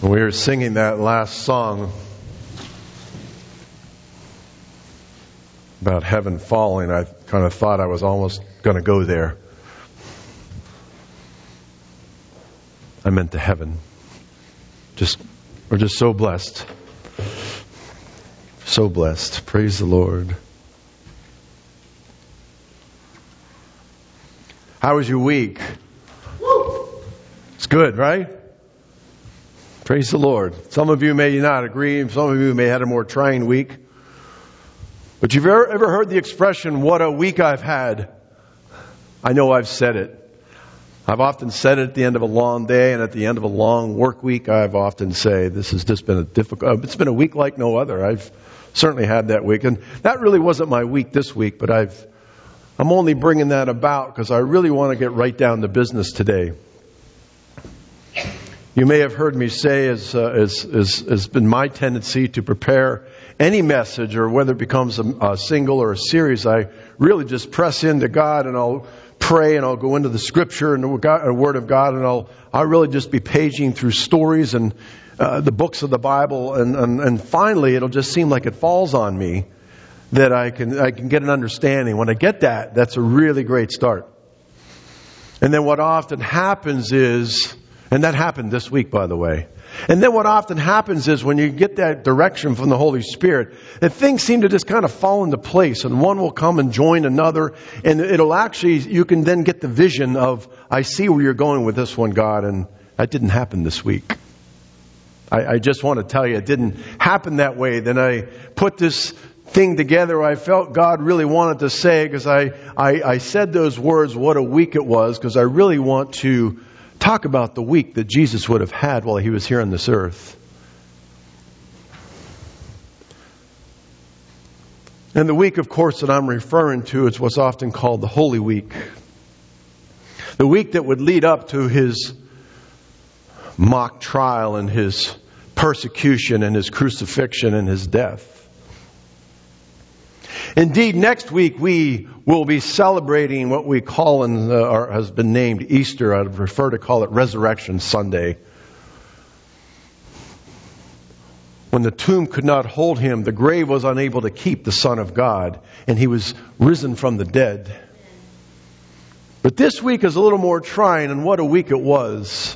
When we were singing that last song about heaven falling, I kind of thought I was almost going to go there. I meant to heaven. We're just so blessed. So blessed. Praise the Lord. How was your week? It's good, right? Praise the Lord. Some of you may not agree. Some of you may have had a more trying week. But you've ever heard the expression, what a week I've had? I know I've said it. I've often said it at the end of a long day and at the end of a long work week. I've often say this has just been it's been a week like no other. I've certainly had that week. And that really wasn't my week this week, but I'm only bringing that about because I really want to get right down to business today. You may have heard me say, as been my tendency to prepare any message, or whether it becomes a single or a series, I really just press into God and I'll pray and I'll go into the Scripture and the Word of God, and I'll really just be paging through stories and the books of the Bible, and finally it'll just seem like it falls on me that I can get an understanding. When I get that, that's a really great start. And then what often happens is, and that happened this week, by the way. And then what often happens is when you get that direction from the Holy Spirit, that things seem to just kind of fall into place, and one will come and join another, and you can then get the vision of, I see where you're going with this one, God, and that didn't happen this week. I just want to tell you, it didn't happen that way. Then I put this thing together I felt God really wanted to say, because I said those words, what a week it was, because I really want to talk about the week that Jesus would have had while He was here on this earth. And the week, of course, that I'm referring to is what's often called the Holy Week. The week that would lead up to His mock trial and His persecution and His crucifixion and His death. Indeed, next week we will be celebrating what we call, or has been named Easter. I'd prefer to call it Resurrection Sunday. When the tomb could not hold Him, the grave was unable to keep the Son of God, and He was risen from the dead. But this week is a little more trying, and what a week it was.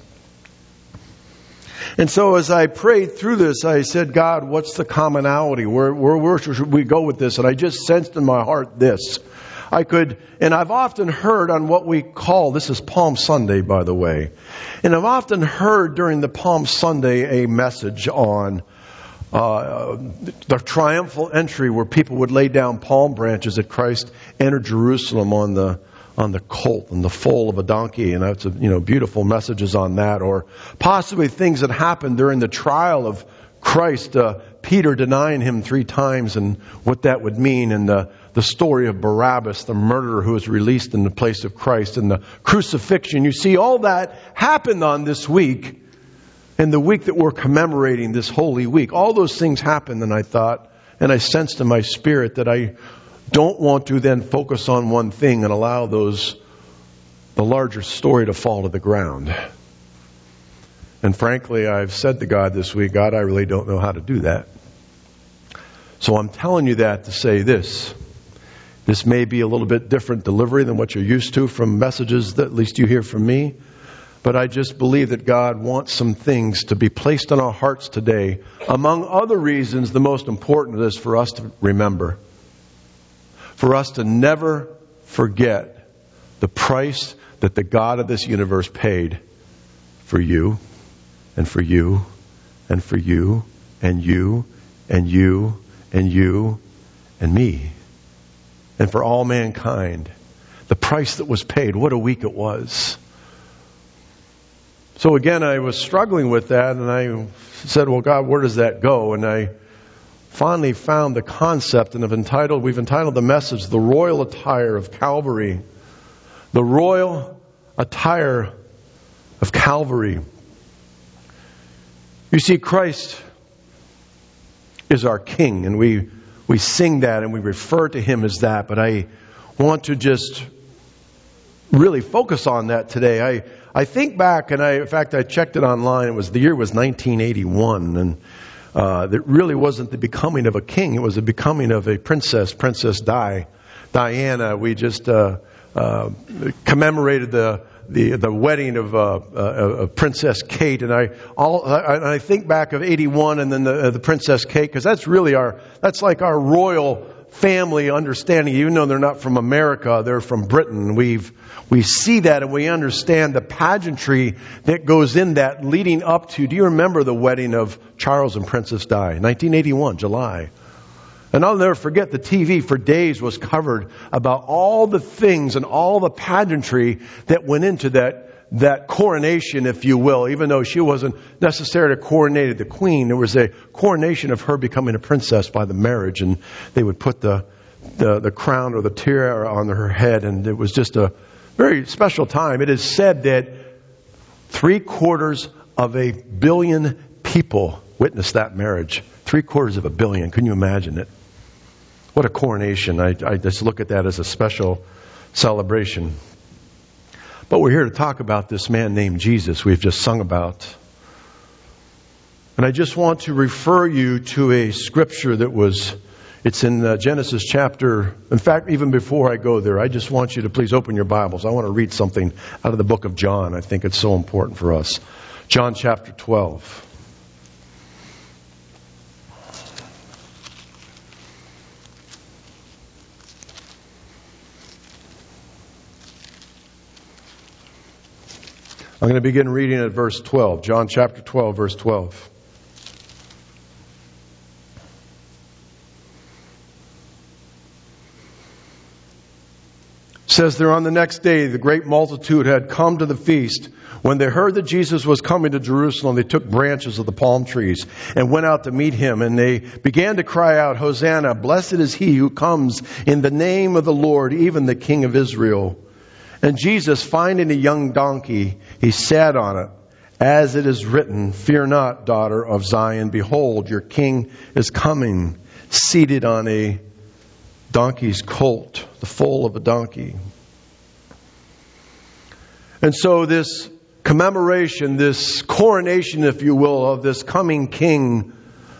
And so as I prayed through this, I said, God, what's the commonality? Where should we go with this? And I just sensed in my heart this. And I've often heard on what we call, this is Palm Sunday, by the way. And I've often heard during the Palm Sunday a message on the triumphal entry, where people would lay down palm branches that Christ entered Jerusalem on the colt and the foal of a donkey, and that's beautiful messages on that, or possibly things that happened during the trial of Christ, Peter denying Him 3 times, and what that would mean, and the story of Barabbas, the murderer who was released in the place of Christ, and the crucifixion. You see, all that happened on this week, and the week that we're commemorating, this Holy Week. All those things happened, and I thought, and I sensed in my spirit that I don't want to then focus on one thing and allow the larger story to fall to the ground. And frankly, I've said to God this week, God, I really don't know how to do that. So I'm telling you that to say this. This may be a little bit different delivery than what you're used to from messages that at least you hear from me. But I just believe that God wants some things to be placed in our hearts today. Among other reasons, the most important is for us to remember. For us to never forget the price that the God of this universe paid for you, and for you, and for you, and you, and you, and you, and me, and for all mankind. The price that was paid. What a week it was. So again, I was struggling with that, and I said, well, God, where does that go? And I finally found the concept, and we've entitled the message, The Royal Attire of Calvary. The Royal Attire of Calvary. You see, Christ is our King, and we sing that and we refer to Him as that, but I want to just really focus on that today. I think back, and in fact, I checked it online. The year was 1981, and it really wasn't the becoming of a king. It was the becoming of a princess, Princess Diana. We just commemorated the wedding of Princess Kate, and I think back of 81, and then the Princess Kate, because that's really that's like our royal family understanding. Even though they're not from America, they're from Britain. We see that, and we understand the pageantry that goes in that leading up to. Do you remember the wedding of Charles and Princess Di, 1981, July? And I'll never forget, the TV for days was covered about all the things and all the pageantry that went into that coronation, if you will. Even though she wasn't necessarily coronated the queen, there was a coronation of her becoming a princess by the marriage, and they would put the crown or the tiara on her head, and it was just a very special time. It is said that 750 million people witnessed that marriage. 750 million. Can you imagine it? What a coronation. I just look at that as a special celebration. But we're here to talk about this man named Jesus we've just sung about. And I just want to refer you to a scripture it's in Genesis chapter. In fact, even before I go there, I just want you to please open your Bibles. I want to read something out of the book of John. I think it's so important for us. John chapter 12. I'm going to begin reading at verse 12. John chapter 12, verse 12. It says there, on the next day, the great multitude had come to the feast. When they heard that Jesus was coming to Jerusalem, they took branches of the palm trees and went out to meet him. And they began to cry out, Hosanna, blessed is he who comes in the name of the Lord, even the King of Israel. And Jesus, finding a young donkey, he sat on it. As it is written, fear not, daughter of Zion. Behold, your king is coming, seated on a donkey's colt, the foal of a donkey. And so this commemoration, this coronation, if you will, of this coming king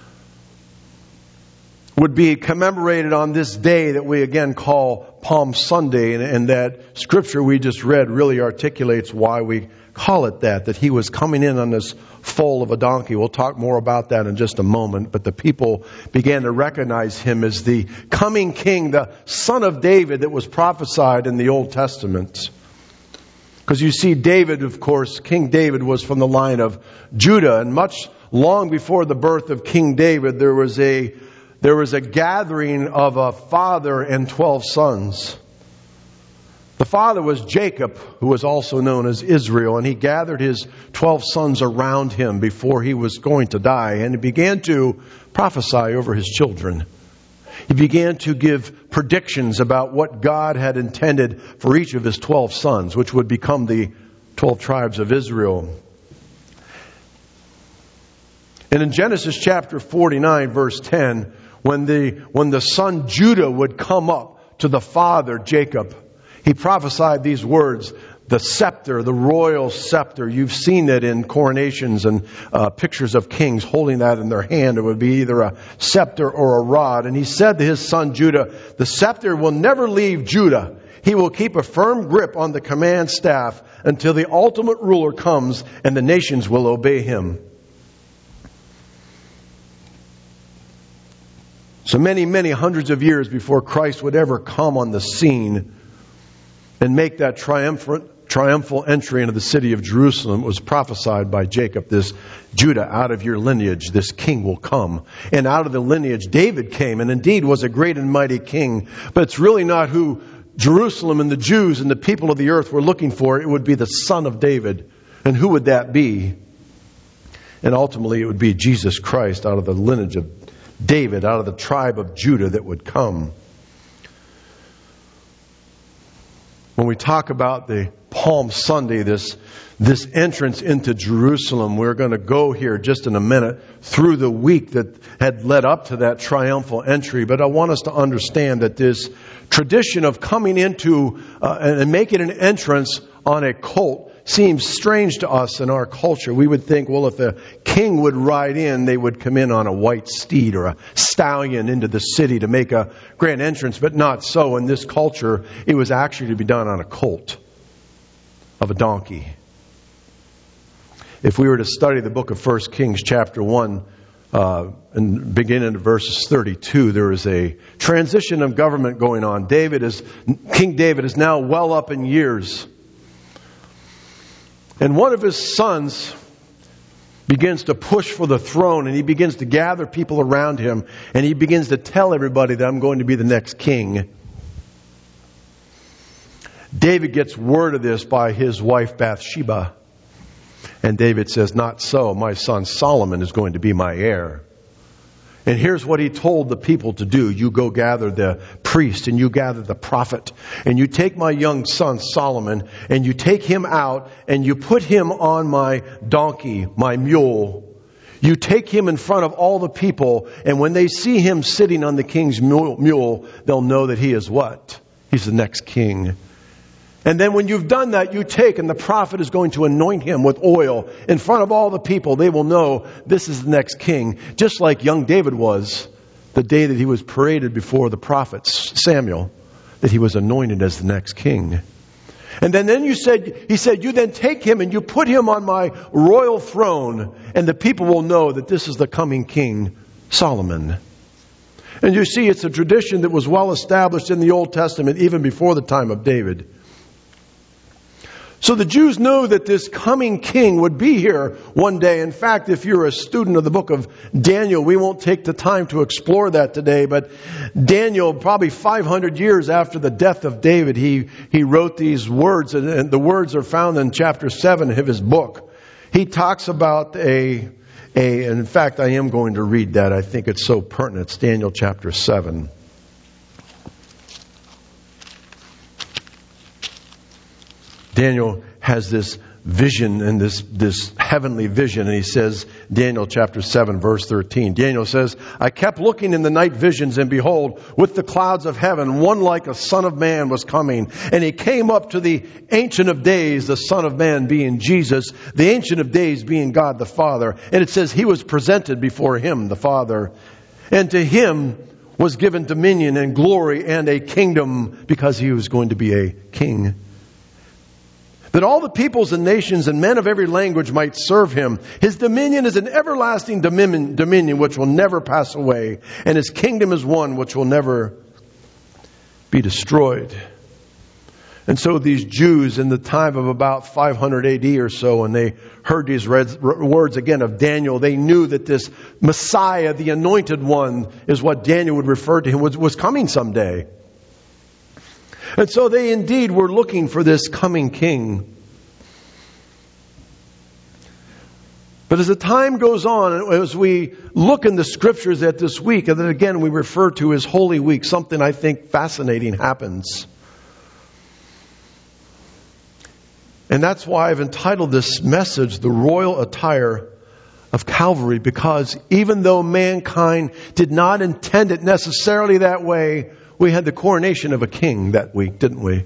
would be commemorated on this day that we again call Palm Sunday. And that scripture we just read really articulates why we call it that he was coming in on this foal of a donkey. We'll talk more about that in just a moment. But the people began to recognize him as the coming king, the son of David that was prophesied in the Old Testament. Because you see, David, of course, King David was from the line of Judah. And much long before the birth of King David, there was a gathering of a father and 12 sons. The father was Jacob, who was also known as Israel, and he gathered his 12 sons around him before he was going to die, and he began to prophesy over his children. He began to give predictions about what God had intended for each of his 12 sons, which would become the 12 tribes of Israel. And in Genesis chapter 49, verse 10, when the son Judah would come up to the father Jacob, he prophesied these words, the scepter, the royal scepter. You've seen it in coronations and pictures of kings holding that in their hand. It would be either a scepter or a rod. And he said to his son Judah, the scepter will never leave Judah. He will keep a firm grip on the command staff until the ultimate ruler comes and the nations will obey him. So many, many hundreds of years before Christ would ever come on the scene and make that triumphal entry into the city of Jerusalem, it was prophesied by Jacob, this Judah, out of your lineage, this king will come. And out of the lineage, David came, and indeed was a great and mighty king. But it's really not who Jerusalem and the Jews and the people of the earth were looking for. It would be the son of David. And who would that be? And ultimately, it would be Jesus Christ out of the lineage of David, out of the tribe of Judah that would come. When we talk about the Palm Sunday, this entrance into Jerusalem. We're going to go here just in a minute through the week that had led up to that triumphal entry. But I want us to understand that this tradition of coming into and making an entrance on a colt seems strange to us in our culture. We would think, well, if a king would ride in, they would come in on a white steed or a stallion into the city to make a grand entrance, but not so. In this culture, it was actually to be done on a colt of a donkey. If we were to study the book of 1 Kings chapter 1 and begin in verses 32, there is a transition of government going on. King David is now well up in years. And one of his sons begins to push for the throne, and he begins to gather people around him, and he begins to tell everybody that I'm going to be the next king. David gets word of this by his wife Bathsheba. And David says, not so. My son Solomon is going to be my heir. And here's what he told the people to do. You go gather the priest and you gather the prophet. And you take my young son Solomon and you take him out and you put him on my donkey, my mule. You take him in front of all the people. And when they see him sitting on the king's mule, they'll know that he is what? He's the next king. And then when you've done that, you take, and the prophet is going to anoint him with oil in front of all the people. They will know this is the next king, just like young David was the day that he was paraded before the prophet Samuel, that he was anointed as the next king. And then he said, you then take him and you put him on my royal throne, and the people will know that this is the coming king, Solomon. And you see, it's a tradition that was well established in the Old Testament, even before the time of David. So the Jews know that this coming king would be here one day. In fact, if you're a student of the book of Daniel, we won't take the time to explore that today, but Daniel, probably 500 years after the death of David, he wrote these words, and the words are found in chapter 7 of his book. He talks about and in fact, I am going to read that. I think it's so pertinent. It's Daniel chapter 7. Daniel has this vision and this heavenly vision. And he says, Daniel chapter 7, verse 13. Daniel says, I kept looking in the night visions, and behold, with the clouds of heaven, one like a son of man was coming. And he came up to the Ancient of Days, the Son of Man being Jesus, the Ancient of Days being God the Father. And it says he was presented before him, the Father. And to him was given dominion and glory and a kingdom, because he was going to be a king, that all the peoples and nations and men of every language might serve him. His dominion is an everlasting dominion which will never pass away, and his kingdom is one which will never be destroyed. And so these Jews in the time of about 500 AD or so, when they heard these words again of Daniel, they knew that this Messiah, the anointed one, is what Daniel would refer to him, was coming someday. And so they indeed were looking for this coming king. But as the time goes on, as we look in the scriptures at this week, and then again we refer to as Holy Week, something I think fascinating happens. And that's why I've entitled this message, The Royal Attire of Calvary, because even though mankind did not intend it necessarily that way, we had the coronation of a king that week, didn't we?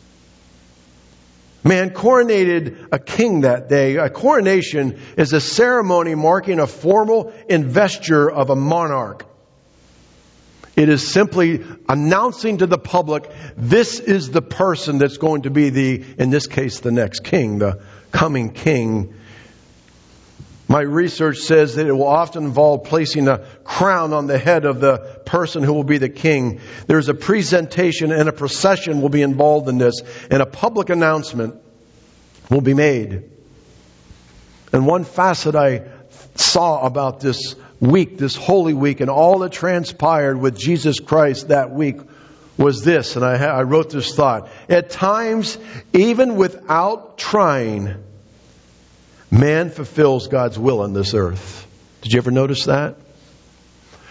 Man coronated a king that day. A coronation is a ceremony marking a formal investiture of a monarch. It is simply announcing to the public, this is the person that's going to be in this case, the next king, the coming king. My research says that it will often involve placing a crown on the head of the person who will be the king. There's a presentation and a procession will be involved in this, and a public announcement will be made. And one facet I saw about this week, this Holy Week, and all that transpired with Jesus Christ that week was this, and I wrote this thought. At times, even without trying, man fulfills God's will on this earth. Did you ever notice that?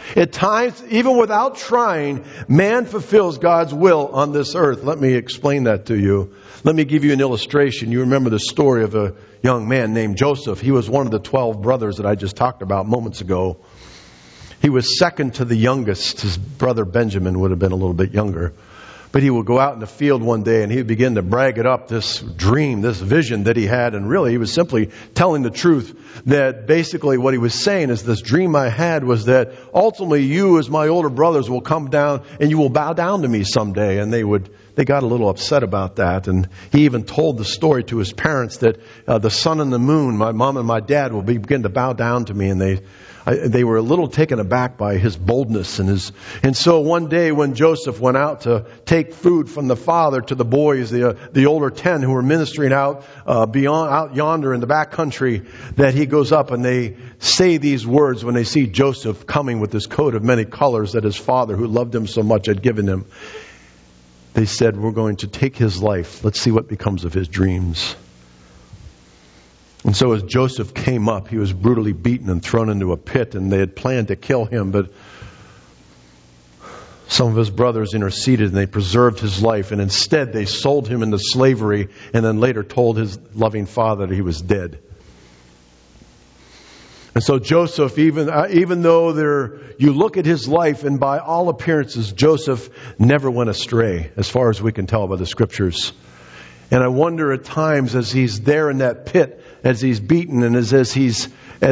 At times, even without trying, man fulfills God's will on this earth. Let me explain that to you. Let me give you an illustration. You remember the story of a young man named Joseph. He was one of the 12 brothers that I just talked about moments ago. He was second to the youngest. His brother Benjamin would have been a little bit younger. But he would go out in the field one day and he would begin to brag it up, this dream, this vision that he had. And really, he was simply telling the truth that basically what he was saying is this dream I had was that ultimately you as my older brothers will come down and you will bow down to me someday. And they got a little upset about that. And he even told the story to his parents that the sun and the moon, my mom and my dad, will begin to bow down to me. And they were a little taken aback by his boldness and so one day when Joseph went out to take food from the father to the boys, the older 10 who were ministering out yonder in the back country, that he goes up and they say these words when they see Joseph coming with this coat of many colors that his father, who loved him so much, had given him. They said, "We're going to take his life. Let's see what becomes of his dreams." And so as Joseph came up, he was brutally beaten and thrown into a pit, and they had planned to kill him, but some of his brothers interceded and they preserved his life, and instead they sold him into slavery and then later told his loving father that he was dead. And so Joseph, even though you look at his life, and by all appearances, Joseph never went astray, as far as we can tell by the Scriptures. And I wonder at times, as he's there in that pit, as he's beaten, and as he's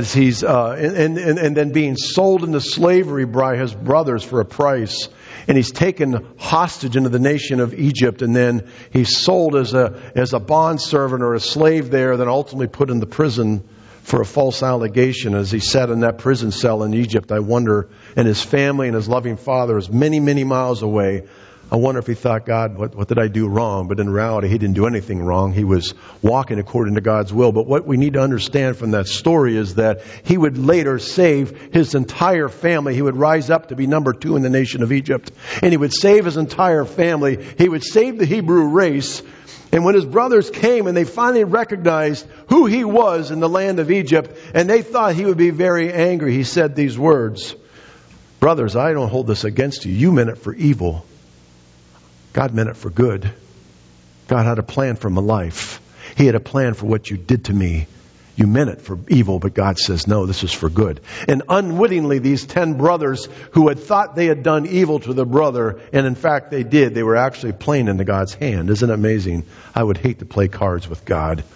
then being sold into slavery by his brothers for a price, and he's taken hostage into the nation of Egypt, and then he's sold as a bondservant or a slave there, then ultimately put in the prison for a false allegation. As he sat in that prison cell in Egypt, I wonder, and his family and his loving father is many, many miles away. I wonder if he thought, God, what did I do wrong? But in reality, he didn't do anything wrong. He was walking according to God's will. But what we need to understand from that story is that he would later save his entire family. He would rise up to be number 2 in the nation of Egypt. And he would save his entire family. He would save the Hebrew race. And when his brothers came and they finally recognized who he was in the land of Egypt, and they thought he would be very angry, he said these words, "Brothers, I don't hold this against you. You meant it for evil. God meant it for good. God had a plan for my life. He had a plan for what you did to me. You meant it for evil, but God says, no, this is for good." And unwittingly, these 10 brothers who had thought they had done evil to the brother, and in fact they did, they were actually playing into God's hand. Isn't it amazing? I would hate to play cards with God,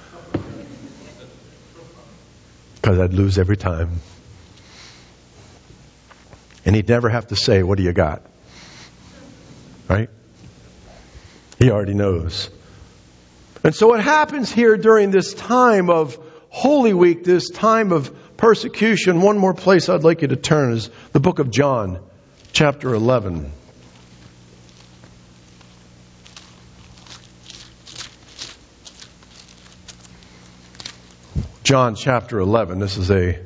because I'd lose every time. And he'd never have to say, "What do you got?" Right? He already knows. And so what happens here during this time of Holy Week, this time of persecution, one more place I'd like you to turn is the book of John, chapter 11. John chapter 11. This is I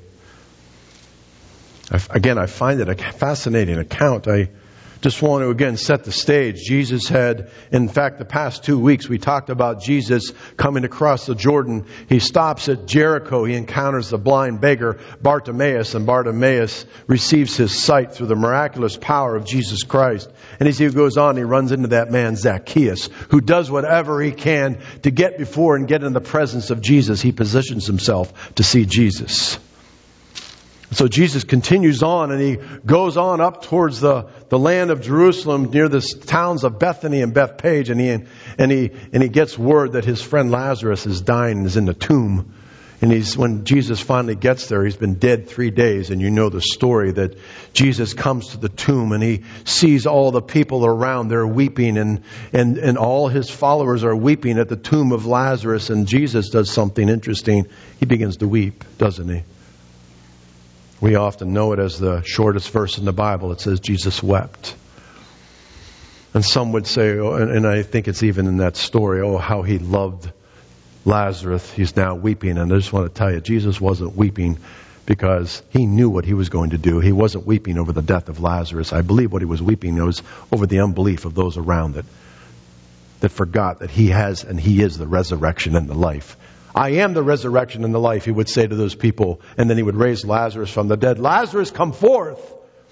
find it a fascinating account. I just want to again set the stage. Jesus had, in fact, the past 2 weeks we talked about Jesus coming across the Jordan. He stops at Jericho. He encounters the blind beggar Bartimaeus, and Bartimaeus receives his sight through the miraculous power of Jesus Christ. And as he goes on, he runs into that man Zacchaeus, who does whatever he can to get before and get in the presence of Jesus. He positions himself to see Jesus. So Jesus continues on, and he goes on up towards the land of Jerusalem near the towns of Bethany and Bethpage, and he gets word that his friend Lazarus is dying and is in the tomb. And when Jesus finally gets there, he's been dead 3 days, and you know the story that Jesus comes to the tomb and he sees all the people around. They're weeping, and all his followers are weeping at the tomb of Lazarus, and Jesus does something interesting. He begins to weep, doesn't he? We often know it as the shortest verse in the Bible. It says Jesus wept. And some would say, and I think it's even in that story, how he loved Lazarus. He's now weeping. And I just want to tell you, Jesus wasn't weeping because he knew what he was going to do. He wasn't weeping over the death of Lazarus. I believe what he was weeping was over the unbelief of those around it, that forgot that he has and he is the resurrection and the life. I am the resurrection and the life, he would say to those people. And then he would raise Lazarus from the dead. Lazarus, come forth.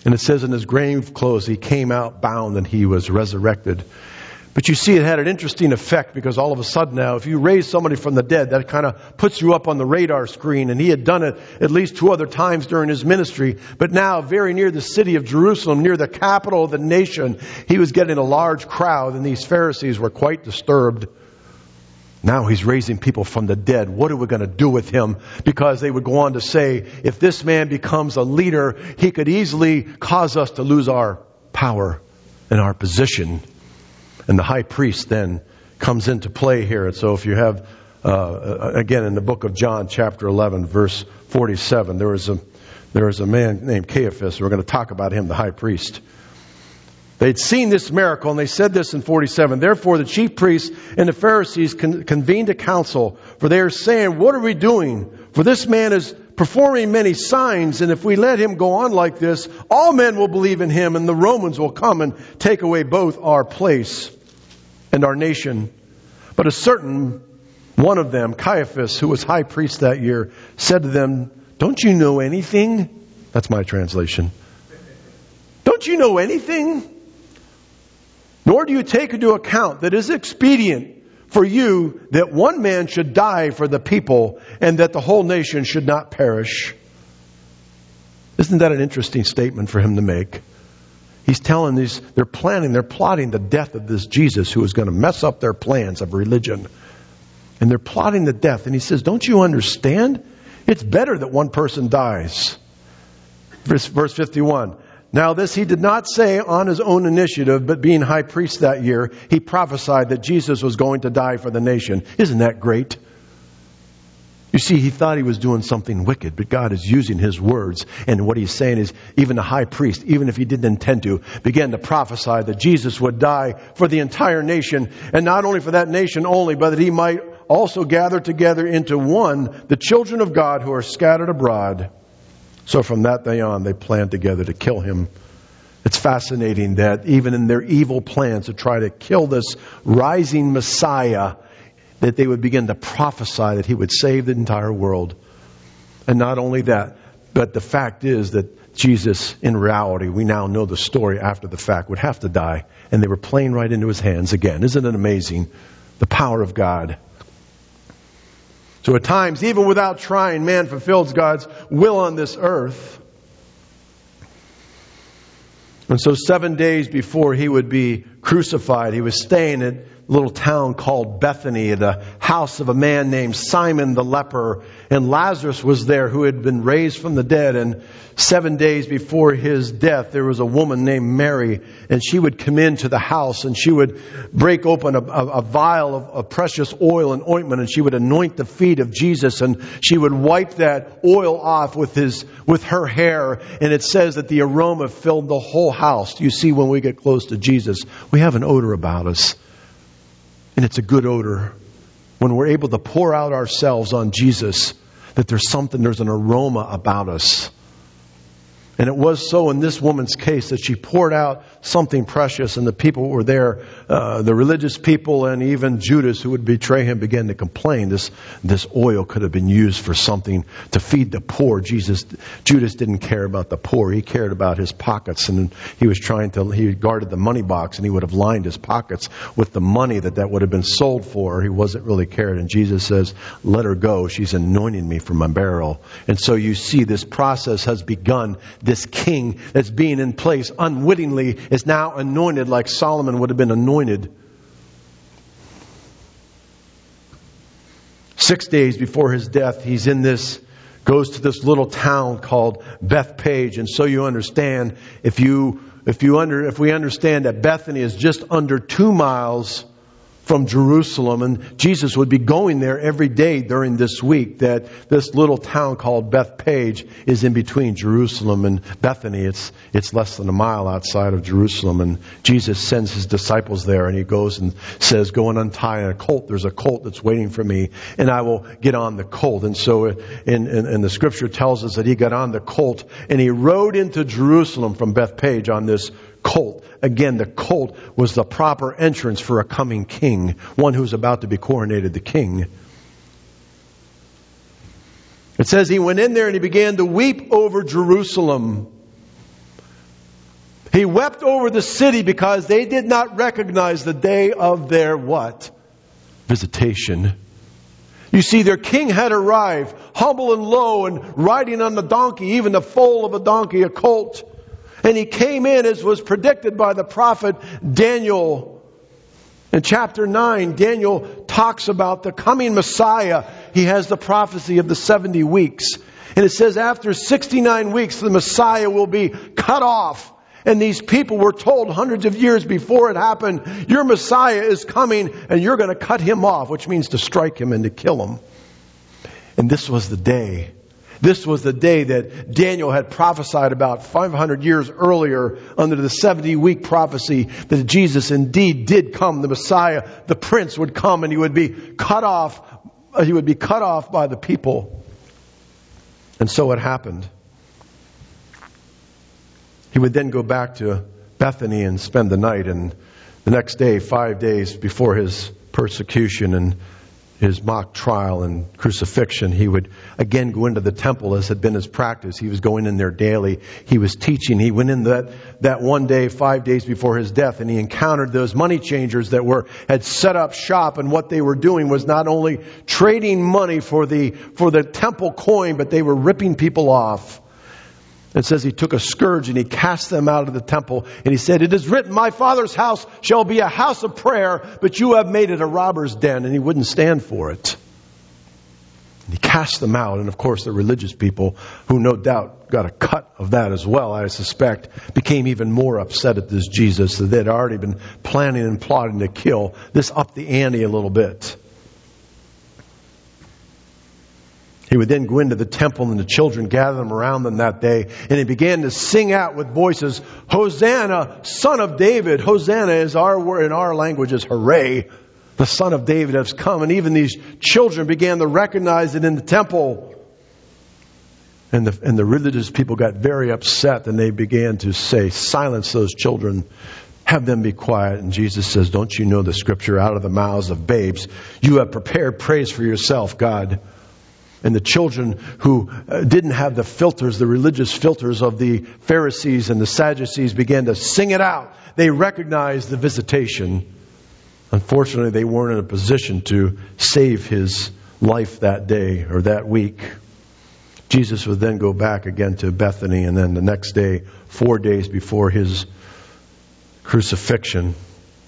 And it says in his grave clothes, he came out bound and he was resurrected. But you see, it had an interesting effect because all of a sudden now, if you raise somebody from the dead, that kind of puts you up on the radar screen. And he had done it at least 2 other times during his ministry. But now, very near the city of Jerusalem, near the capital of the nation, he was getting a large crowd, and these Pharisees were quite disturbed. Now he's raising people from the dead. What are we going to do with him? Because they would go on to say, if this man becomes a leader, he could easily cause us to lose our power and our position. And the high priest then comes into play here. And so if you have, again, in the book of John, chapter 11, verse 47, there was a man named Caiaphas. We're going to talk about him, the high priest. They'd seen this miracle, and they said this in 47. Therefore, the chief priests and the Pharisees convened a council, for they are saying, what are we doing? For this man is performing many signs, and if we let him go on like this, all men will believe in him, and the Romans will come and take away both our place and our nation. But a certain one of them, Caiaphas, who was high priest that year, said to them, don't you know anything? That's my translation. Don't you know anything? Nor do you take into account that it is expedient for you that one man should die for the people and that the whole nation should not perish. Isn't that an interesting statement for him to make? He's telling they're plotting the death of this Jesus who is going to mess up their plans of religion. And they're plotting the death. And he says, don't you understand? It's better that one person dies. Verse 51. Now this he did not say on his own initiative, but being high priest that year, he prophesied that Jesus was going to die for the nation. Isn't that great? You see, he thought he was doing something wicked, but God is using his words. And what he's saying is, even the high priest, even if he didn't intend to, began to prophesy that Jesus would die for the entire nation. And not only for that nation only, but that he might also gather together into one the children of God who are scattered abroad. So from that day on, they planned together to kill him. It's fascinating that even in their evil plans to try to kill this rising Messiah, that they would begin to prophesy that he would save the entire world. And not only that, but the fact is that Jesus, in reality, we now know the story after the fact, would have to die. And they were playing right into his hands again. Isn't it amazing? The power of God. So at times, even without trying, man fulfills God's will on this earth. And so 7 days before he would be crucified, he was staying at a little town called Bethany at the house of a man named Simon the leper. And Lazarus was there who had been raised from the dead. And 7 days before his death, there was a woman named Mary. And she would come into the house and she would break open a vial of precious oil and ointment. And she would anoint the feet of Jesus. And she would wipe that oil off with her hair. And it says that the aroma filled the whole house. You see, when we get close to Jesus, we have an odor about us. And it's a good odor. When we're able to pour out ourselves on Jesus, that there's an aroma about us. And it was so in this woman's case that she poured out something precious, and the people who were there, the religious people and even Judas who would betray him, began to complain. This oil could have been used for something to feed the poor. Judas didn't care about the poor. He cared about his pockets, and he guarded the money box, and he would have lined his pockets with the money that would have been sold for. He wasn't really cared. And Jesus says, let her go. She's anointing me for my burial. And so you see this process has begun. This king that's being in place unwittingly is now anointed like Solomon would have been anointed. 6 days before his death, goes to this little town called Bethpage. And so you understand, if we understand that Bethany is just under 2 miles from Jerusalem, and Jesus would be going there every day during this week, that this little town called Bethpage is in between Jerusalem and Bethany. It's less than a mile outside of Jerusalem, and Jesus sends his disciples there, and he goes and says, go and untie a colt. There's a colt that's waiting for me, and I will get on the colt. And so in the scripture tells us that he got on the colt, and he rode into Jerusalem from Bethpage on this colt. Again, the colt was the proper entrance for a coming king, one who's about to be coronated the king. It says he went in there and he began to weep over Jerusalem. He wept over the city because they did not recognize the day of their what? Visitation. You see, their king had arrived, humble and low and riding on the donkey, even the foal of a donkey, a colt. And he came in as was predicted by the prophet Daniel. In chapter 9, Daniel talks about the coming Messiah. He has the prophecy of the 70 weeks. And it says after 69 weeks, the Messiah will be cut off. And these people were told hundreds of years before it happened, your Messiah is coming and you're going to cut him off, which means to strike him and to kill him. And this was the day. This was the day that Daniel had prophesied about 500 years earlier under the 70-week prophecy that Jesus indeed did come. The Messiah, the Prince, would come and he would be cut off. He would be cut off by the people. And so it happened. He would then go back to Bethany and spend the night. And the next day, 5 days before his persecution and his mock trial and crucifixion, he would again go into the temple as had been his practice. He was going in there daily. He was teaching. He went in that one day, 5 days before his death, and he encountered those money changers that had set up shop. And what they were doing was not only trading money for the temple coin, but they were ripping people off. It says he took a scourge and he cast them out of the temple. And he said, it is written, my Father's house shall be a house of prayer, but you have made it a robber's den. And he wouldn't stand for it. And he cast them out. And of course, the religious people, who no doubt got a cut of that as well, I suspect, became even more upset at this Jesus that they'd already been planning and plotting to kill. This upped the ante a little bit. He would then go into the temple and the children gathered them around them that day. And he began to sing out with voices, Hosanna, Son of David. Hosanna is our word in our language is hooray. The Son of David has come. And even these children began to recognize it in the temple. And the religious people got very upset and they began to say, silence those children. Have them be quiet. And Jesus says, don't you know the scripture, out of the mouths of babes you have prepared praise for yourself, God. And the children who didn't have the filters, the religious filters of the Pharisees and the Sadducees, began to sing it out. They recognized the visitation. Unfortunately, they weren't in a position to save his life that day or that week. Jesus would then go back again to Bethany, and then the next day, 4 days before his crucifixion,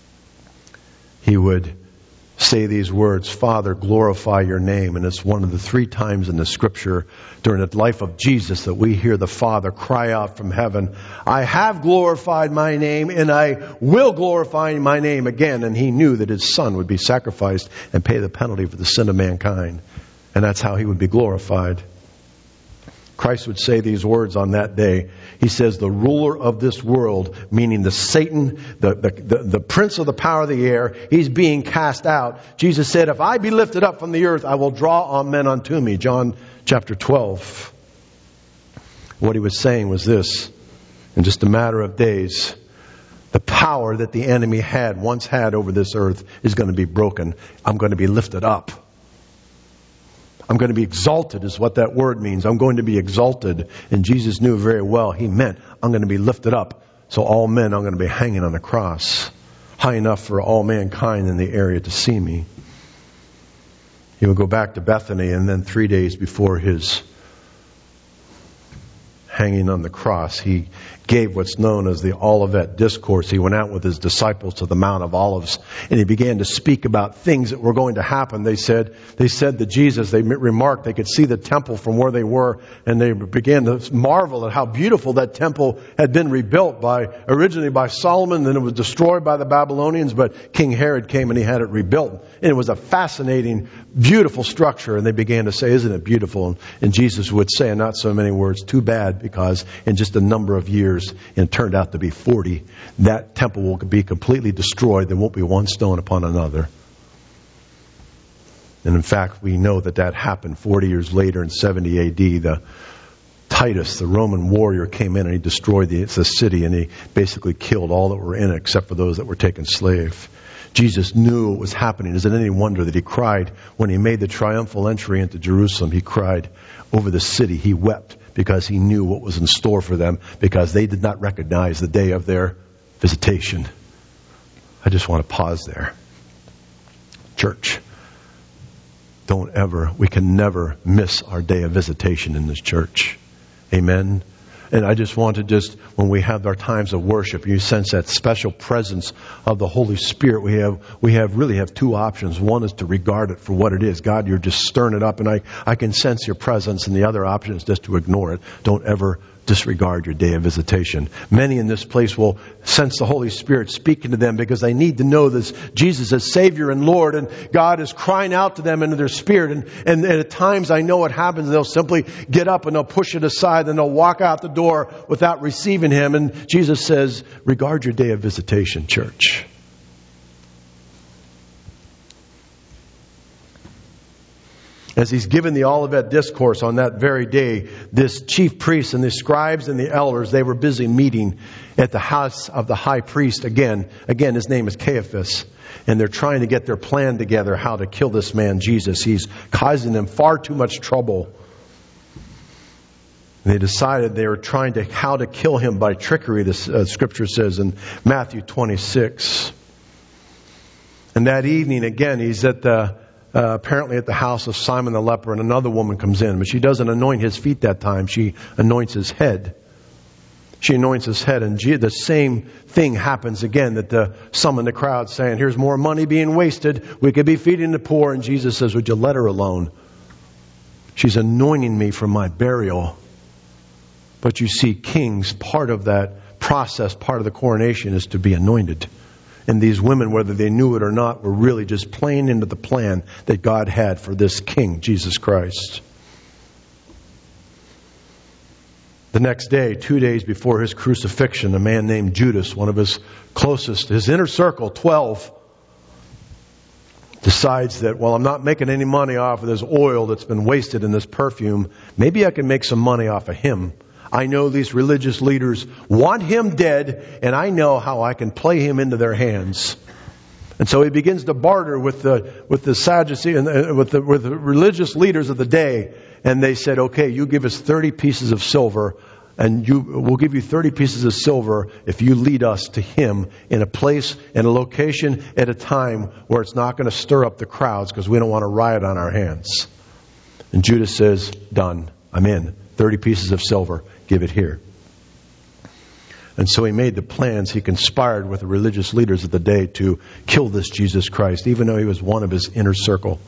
he would say these words, Father, glorify your name. And it's one of the 3 times in the scripture during the life of Jesus that we hear the Father cry out from heaven, I have glorified my name and I will glorify my name again. And he knew that his son would be sacrificed and pay the penalty for the sin of mankind. And that's how he would be glorified. Christ would say these words on that day. He says, the ruler of this world, meaning the Satan, the prince of the power of the air, he's being cast out. Jesus said, if I be lifted up from the earth, I will draw all men unto me. John chapter 12. What he was saying was this, in just a matter of days, the power that the enemy once had over this earth is going to be broken. I'm going to be lifted up. I'm going to be exalted is what that word means. I'm going to be exalted. And Jesus knew very well he meant I'm going to be lifted up. So all men, I'm going to be hanging on the cross. High enough for all mankind in the area to see me. He would go back to Bethany, and then 3 days before his hanging on the cross, he gave what's known as the Olivet Discourse. He went out with his disciples to the Mount of Olives, and he began to speak about things that were going to happen. They said to Jesus, they remarked they could see the temple from where they were, and they began to marvel at how beautiful that temple had been rebuilt originally by Solomon, then it was destroyed by the Babylonians, but King Herod came and he had it rebuilt. And it was a fascinating, beautiful structure, and they began to say, isn't it beautiful? And Jesus would say, in not so many words, too bad, because in just a number of years, and it turned out to be 40, that temple will be completely destroyed. There won't be one stone upon another. And in fact, we know that happened 40 years later in 70 AD. Titus, the Roman warrior, came in and he destroyed the city, and he basically killed all that were in it except for those that were taken slave. Jesus knew what was happening. Is it any wonder that he cried when he made the triumphal entry into Jerusalem? He cried over the city. He wept because he knew what was in store for them, because they did not recognize the day of their visitation. I just want to pause there. Church, we can never miss our day of visitation in this church. Amen. And I just want to when we have our times of worship, you sense that special presence of the Holy Spirit. We really have two options. One is to regard it for what it is. God, you're just stirring it up, and I can sense your presence. And the other option is just to ignore it. Don't ever disregard your day of visitation. Many in this place will sense the Holy Spirit speaking to them because they need to know this Jesus as Savior and Lord, and God is crying out to them into their spirit. And at times I know what happens. They'll simply get up and they'll push it aside and they'll walk out the door without receiving Him. And Jesus says, regard your day of visitation, church. As He's given the Olivet Discourse on that very day, this chief priest and the scribes and the elders, they were busy meeting at the house of the high priest again. Again, his name is Caiaphas. And they're trying to get their plan together how to kill this man, Jesus. He's causing them far too much trouble. And they decided they were trying how to kill Him by trickery, the Scripture says in Matthew 26. And that evening, again, he's apparently at the house of Simon the leper, and another woman comes in. But she doesn't anoint his feet that time. She anoints his head. She anoints his head, and the same thing happens again, that some in the crowd saying, here's more money being wasted. We could be feeding the poor. And Jesus says, would you let her alone? She's anointing me for my burial. But you see, kings, part of that process, part of the coronation is to be anointed. And these women, whether they knew it or not, were really just playing into the plan that God had for this king, Jesus Christ. The next day, 2 days before His crucifixion, a man named Judas, one of His closest, his inner circle, 12, decides that, well, I'm not making any money off of this oil that's been wasted in this perfume. Maybe I can make some money off of him. I know these religious leaders want him dead, and I know how I can play him into their hands. And so he begins to barter with the Sadducees and with the religious leaders of the day. And they said, okay, you give us 30 pieces of silver, and we'll give you 30 pieces of silver if you lead us to Him in a place, in a location, at a time where it's not going to stir up the crowds, because we don't want a riot on our hands. And Judas says, done. I'm in. 30 pieces of silver. Give it here. And so he made the plans. He conspired with the religious leaders of the day to kill this Jesus Christ, even though he was one of His inner circle.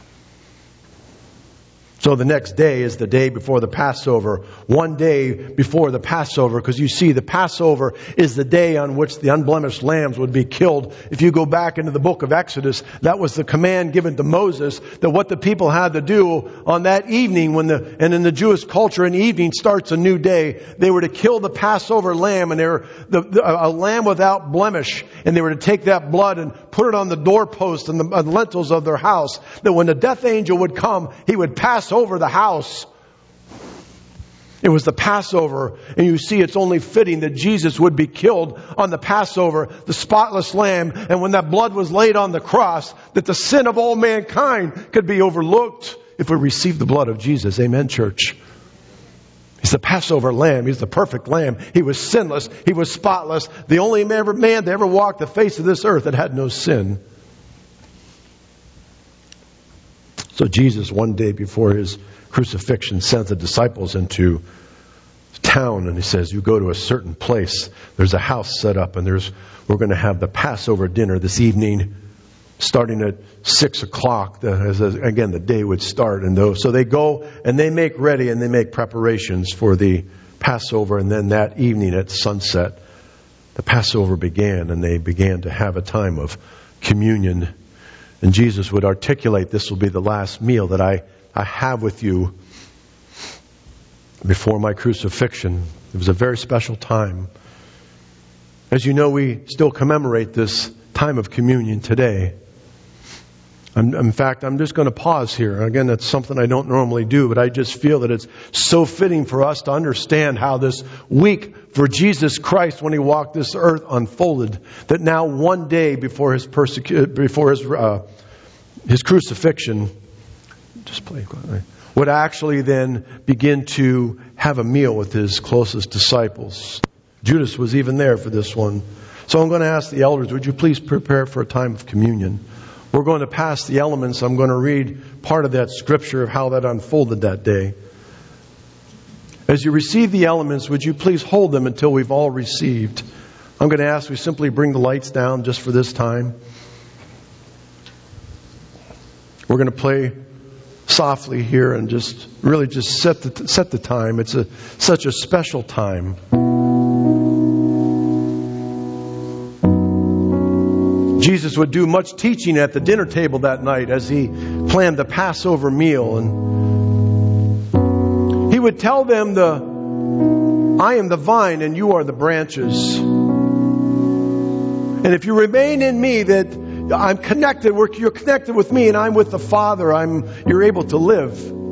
So the next day is the day before the Passover. One day before the Passover, because you see, the Passover is the day on which the unblemished lambs would be killed. If you go back into the book of Exodus, that was the command given to Moses, that what the people had to do on that evening, and in the Jewish culture, an evening starts a new day. They were to kill the Passover lamb, and they were a lamb without blemish, and they were to take that blood and put it on the doorpost and the lintels of their house, that when the death angel would come, he would pass over the house. It was the Passover, and you see, it's only fitting that Jesus would be killed on the Passover, the spotless lamb, and when that blood was laid on the cross, that the sin of all mankind could be overlooked if we receive the blood of Jesus. Amen, church. He's the Passover lamb. He's the perfect lamb. He was sinless. He was spotless. The only man to ever walk the face of this earth that had no sin. So Jesus, one day before His crucifixion, sent the disciples into town, and He says, you go to a certain place. There's a house set up, and we're going to have the Passover dinner this evening, starting at 6 o'clock. Again, the day would start. So they go and they make ready and they make preparations for the Passover. And then that evening at sunset, the Passover began, and they began to have a time of communion. And Jesus would articulate, this will be the last meal that I have with you before my crucifixion. It was a very special time. As you know, we still commemorate this time of communion today. In fact, I'm just going to pause here. Again, that's something I don't normally do, but I just feel that it's so fitting for us to understand how this week for Jesus Christ, when He walked this earth, unfolded. That now, one day before His crucifixion, would actually then begin to have a meal with his closest disciples. Judas was even there for this one. So I'm going to ask the elders, would you please prepare for a time of communion? We're going to pass the elements. I'm going to read part of that scripture of how that unfolded that day. As you receive the elements, would you please hold them until we've all received? I'm going to ask we simply bring the lights down just for this time. We're going to play softly here and just really just set the time. It's such a special time. Jesus would do much teaching at the dinner table that night as he planned the Passover meal. And he would tell them I am the vine and you are the branches. And if you remain in me, that I'm connected, you're connected with me and I'm with the Father, you're able to live.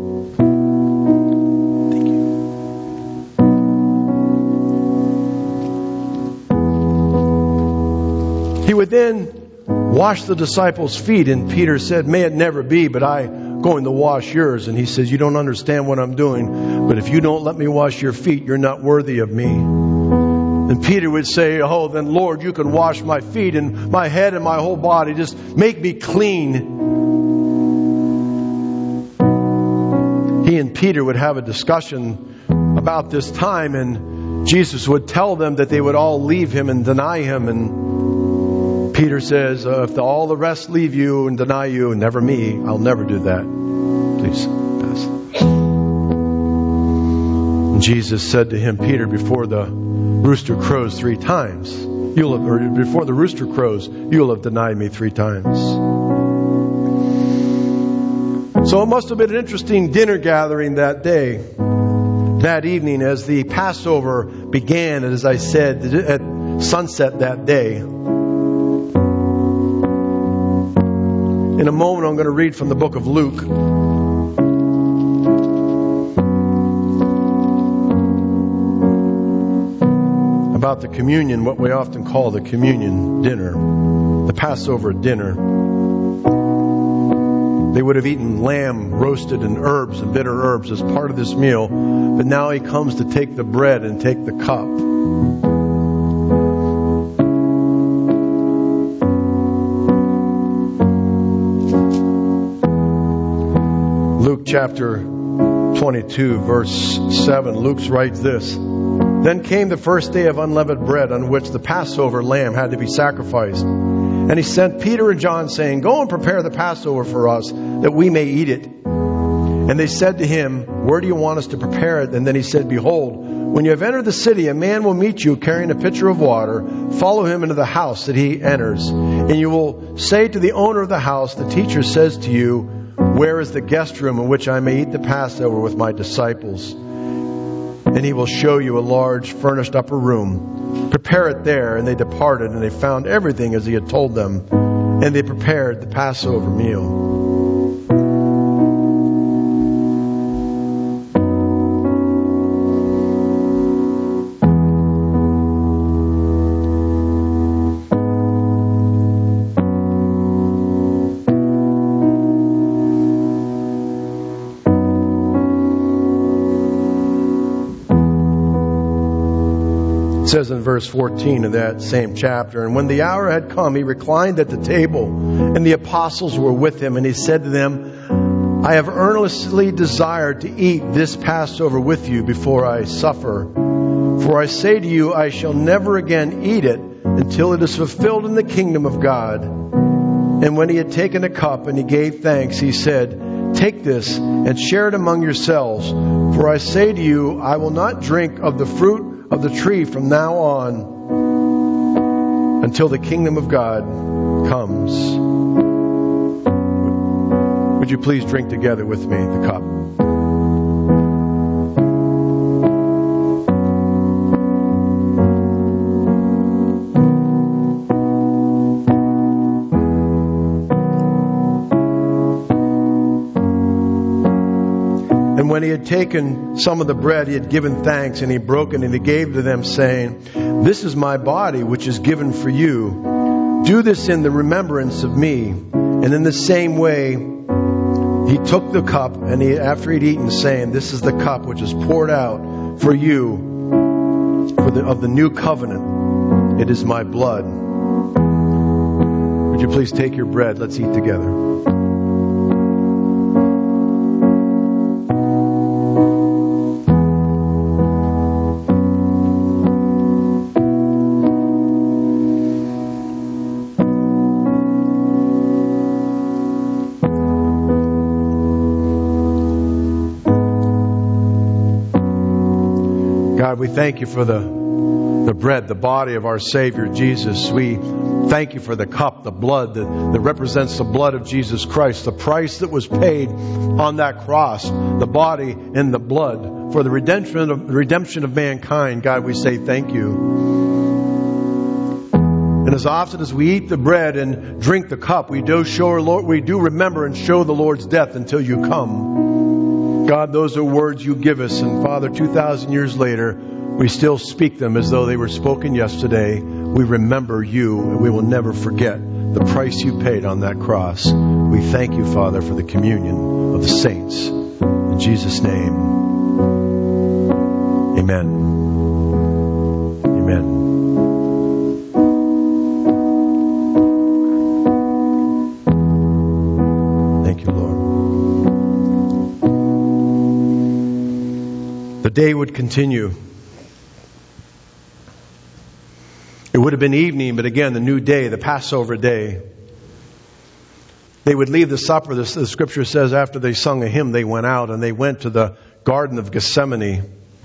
Thank you. He would then wash the disciples' feet, and Peter said, may it never be, but I'm going to wash yours. And he says, you don't understand what I'm doing, but if you don't let me wash your feet, you're not worthy of me. And Peter would say, oh, then Lord, you can wash my feet and my head and my whole body. Just make me clean. He and Peter would have a discussion about this time, and Jesus would tell them that they would all leave him and deny him. And Peter says, if all the rest leave you and deny you and never me, I'll never do that. Please pass. And Jesus said to him, Peter, before the rooster crows 3 times, before the rooster crows, you'll have denied me 3 times. So it must have been an interesting dinner gathering that day, that evening, as the Passover began, and as I said, at sunset that day. In a moment, I'm going to read from the book of Luke. About the communion, what we often call the communion dinner, the Passover dinner. They would have eaten lamb roasted in herbs and bitter herbs as part of this meal. But now he comes to take the bread and take the cup. Luke chapter 22, verse 7, Luke writes this. Then came the first day of unleavened bread on which the Passover lamb had to be sacrificed. And he sent Peter and John saying, go and prepare the Passover for us that we may eat it. And they said to him, where do you want us to prepare it? And then he said, behold, when you have entered the city, a man will meet you carrying a pitcher of water. Follow him into the house that he enters. And you will say to the owner of the house, the teacher says to you, where is the guest room in which I may eat the Passover with my disciples? And he will show you a large furnished upper room. Prepare it there. And they departed, and they found everything as he had told them. And they prepared the Passover meal. It says in verse 14 of that same chapter, and when the hour had come, he reclined at the table, and the apostles were with him, and he said to them, I have earnestly desired to eat this Passover with you before I suffer. For I say to you, I shall never again eat it until it is fulfilled in the kingdom of God. And when he had taken a cup and he gave thanks, he said, take this and share it among yourselves. For I say to you, I will not drink of the fruit of the tree from now on until the kingdom of God comes. Would you please drink together with me the cup? And when he had taken some of the bread, he had given thanks, and he broke it, and he gave to them, saying, this is my body, which is given for you. Do this in the remembrance of me. And in the same way, He took the cup, and after he'd eaten, saying, "This is the cup which is poured out for you of the new covenant. It is my blood." Would you please take your bread? Let's eat together. God, we thank you for the bread, the body of our Savior Jesus. We thank you for the cup, the blood that represents the blood of Jesus Christ, the price that was paid on that cross, the body and the blood for the redemption of mankind. God, we say thank you. And as often as we eat the bread and drink the cup, we do remember and show the Lord's death until you come. God, those are words you give us. And Father, 2,000 years later, we still speak them as though they were spoken yesterday. We remember you, and we will never forget the price you paid on that cross. We thank you, Father, for the communion of the saints. In Jesus' name, amen. Amen. Thank you, Lord. The day would continue. It would have been evening, but again, the new day, the Passover day. They would leave the supper. The scripture says after they sung a hymn, they went out and they went to the Garden of Gethsemane.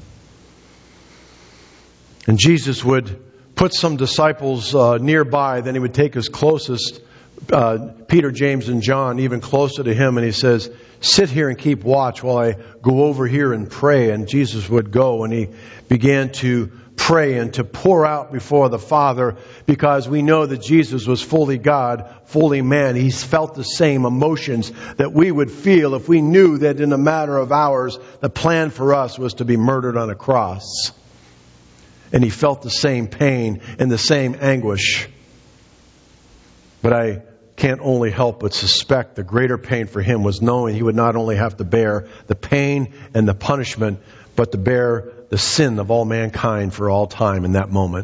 And Jesus would put some disciples nearby. Then he would take his closest, Peter, James, and John, even closer to him. And he says, "Sit here and keep watch while I go over here and pray." And Jesus would go, and he began to pray and to pour out before the Father, because we know that Jesus was fully God, fully man. He felt the same emotions that we would feel if we knew that in a matter of hours the plan for us was to be murdered on a cross. And he felt the same pain and the same anguish. But I can't only help but suspect the greater pain for him was knowing he would not only have to bear the pain and the punishment, but to bear the sin of all mankind for all time in that moment.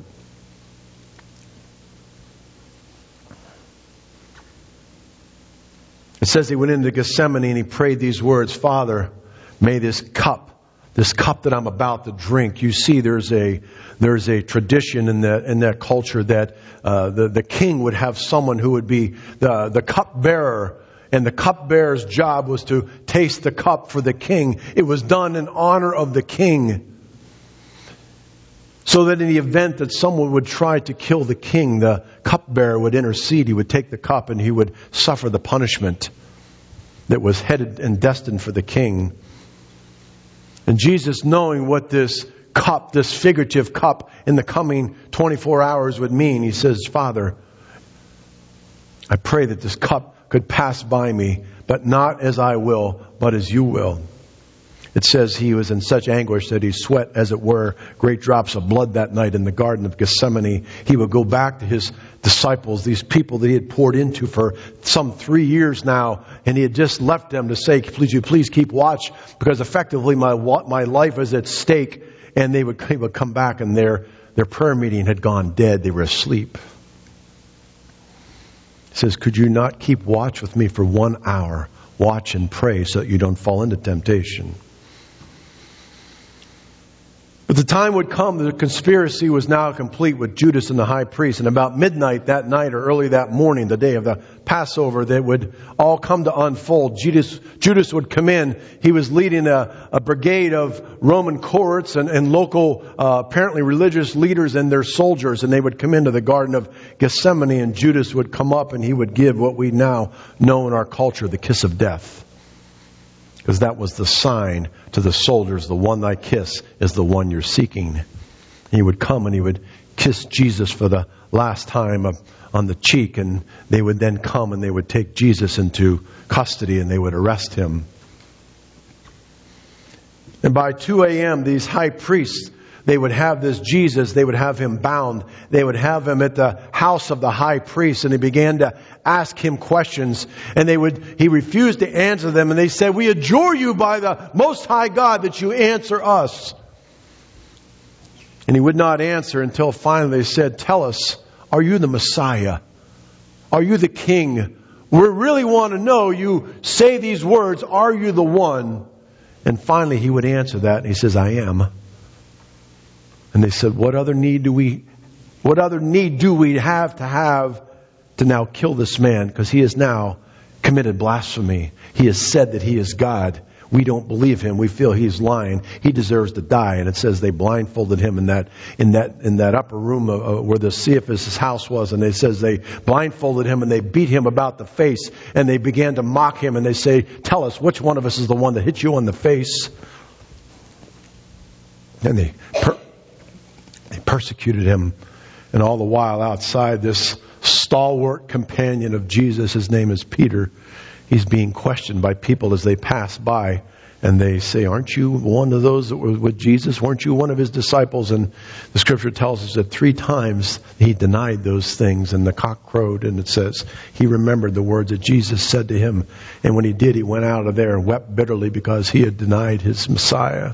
It says he went into Gethsemane and he prayed these words, "Father, may this cup that I'm about to drink." You see, there's a tradition in that culture that the king would have someone who would be the cup bearer. And the cupbearer's job was to taste the cup for the king. It was done in honor of the king. So that in the event that someone would try to kill the king, the cupbearer would intercede. He would take the cup and he would suffer the punishment that was headed and destined for the king. And Jesus, knowing what this cup, this figurative cup in the coming 24 hours would mean, he says, "Father, I pray that this cup could pass by me, but not as I will, but as you will." It says he was in such anguish that he sweat, as it were, great drops of blood that night in the Garden of Gethsemane. He would go back to his disciples, these people that he had poured into for some 3 years now, and he had just left them to say, please keep watch, because effectively my life is at stake. And he would come back, and their prayer meeting had gone dead. They were asleep. He says, "Could you not keep watch with me for 1 hour? Watch and pray so that you don't fall into temptation." But the time would come, the conspiracy was now complete with Judas and the high priest. And about midnight that night, or early that morning, the day of the Passover, that would all come to unfold. Judas would come in. He was leading a brigade of Roman cohorts and local, apparently religious leaders and their soldiers. And they would come into the Garden of Gethsemane, and Judas would come up and he would give what we now know in our culture, the kiss of death. Because that was the sign to the soldiers, the one I kiss is the one you're seeking. He would come and he would kiss Jesus for the last time on the cheek, and they would then come and they would take Jesus into custody and they would arrest him. And by 2 a.m., these high priests, they would have this Jesus, they would have him bound. They would have him at the house of the high priest, and they began to ask him questions. And he refused to answer them, and they said, "We adjure you by the Most High God that you answer us." And he would not answer until finally they said, "Tell us, are you the Messiah? Are you the King? We really want to know. You say these words, are you the one?" And finally he would answer that, and he says, "I am." And they said, what other need do we have to now kill this man? Because he has now committed blasphemy. He has said that he is God. We don't believe him. We feel he's lying. He deserves to die. And it says they blindfolded him in that upper room where the Caiaphas' house was. And it says they blindfolded him and they beat him about the face. And they began to mock him. And they say, "Tell us, which one of us is the one that hit you on the face?" And they persecuted him. And all the while outside, this stalwart companion of Jesus, his name is Peter, he's being questioned by people as they pass by. And they say, "Aren't you one of those that were with Jesus? Weren't you one of his disciples?" And the scripture tells us that 3 times he denied those things, and the cock crowed. And it says he remembered the words that Jesus said to him. And when he did, he went out of there and wept bitterly because he had denied his Messiah.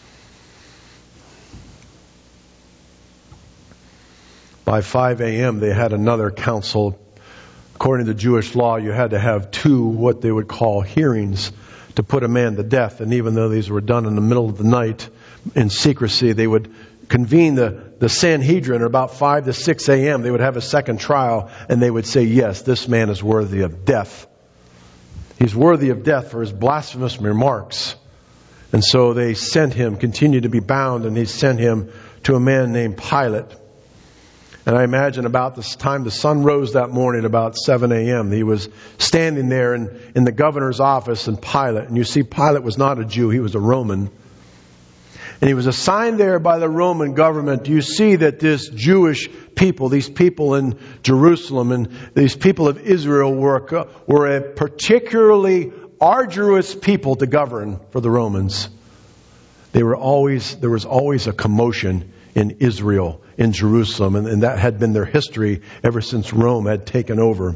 By 5 a.m., they had another council. According to Jewish law, you had to have 2 what they would call hearings to put a man to death. And even though these were done in the middle of the night in secrecy, they would convene the Sanhedrin at about 5 to 6 a.m. They would have a second trial, and they would say, "Yes, this man is worthy of death. He's worthy of death for his blasphemous remarks." And so they sent him, continued to be bound, and they sent him to a man named Pilate. And I imagine about this time the sun rose that morning, about 7 a.m., he was standing there in the governor's office in Pilate. And you see, Pilate was not a Jew, he was a Roman. And he was assigned there by the Roman government. You see that this Jewish people, these people in Jerusalem and these people of Israel were a particularly arduous people to govern for the Romans. There was always a commotion in Israel, in Jerusalem, and that had been their history ever since Rome had taken over.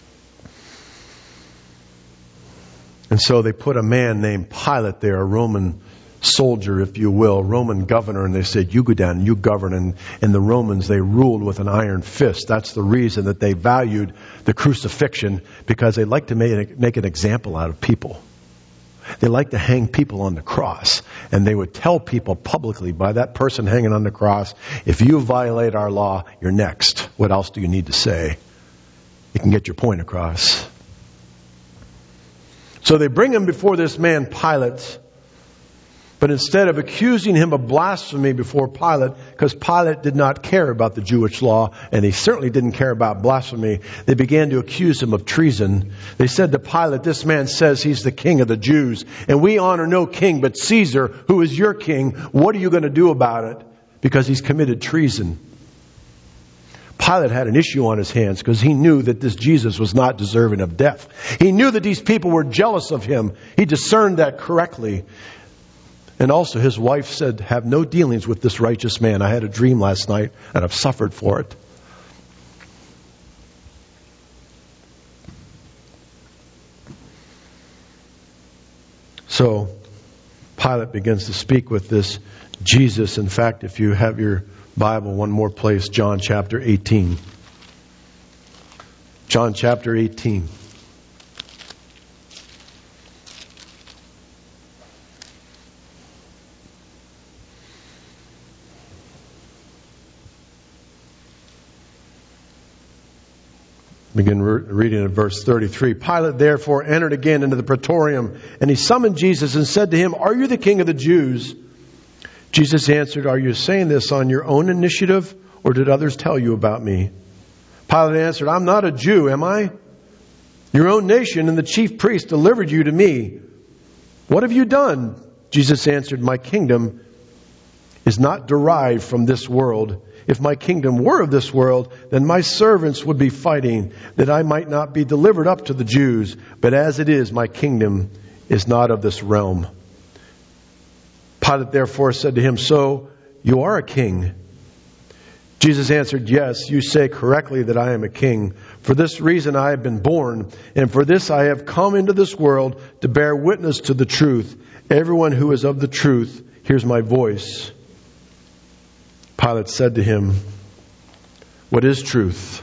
And so they put a man named Pilate there, a Roman soldier, if you will, Roman governor, and they said, "You go down and you govern." And the Romans, they ruled with an iron fist. That's the reason that they valued the crucifixion, because they liked to make an example out of people. They like to hang people on the cross. And they would tell people publicly, by that person hanging on the cross, "If you violate our law, you're next. What else do you need to say? You can get your point across." So they bring him before this man Pilate. But instead of accusing him of blasphemy before Pilate, because Pilate did not care about the Jewish law, and he certainly didn't care about blasphemy, they began to accuse him of treason. They said to Pilate, "This man says he's the king of the Jews, and we honor no king but Caesar, who is your king. What are you going to do about it? Because he's committed treason." Pilate had an issue on his hands because he knew that this Jesus was not deserving of death. He knew that these people were jealous of him. He discerned that correctly. And also his wife said, "Have no dealings with this righteous man. I had a dream last night and I've suffered for it." So Pilate begins to speak with this Jesus. In fact, if you have your Bible, one more place, John chapter 18. John chapter 18. Begin reading at verse 33. Pilate therefore entered again into the praetorium, and he summoned Jesus and said to him, "Are you the king of the Jews?" Jesus answered, "Are you saying this on your own initiative, or did others tell you about me?" Pilate answered, "I'm not a Jew, am I? Your own nation and the chief priests delivered you to me. What have you done?" Jesus answered, "My kingdom is not derived from this world. If my kingdom were of this world, then my servants would be fighting, that I might not be delivered up to the Jews. But as it is, my kingdom is not of this realm." Pilate therefore said to him, "So you are a king." Jesus answered, "Yes, you say correctly that I am a king. For this reason I have been born, and for this I have come into this world, to bear witness to the truth. Everyone who is of the truth hears my voice." Pilate said to him, "What is truth?"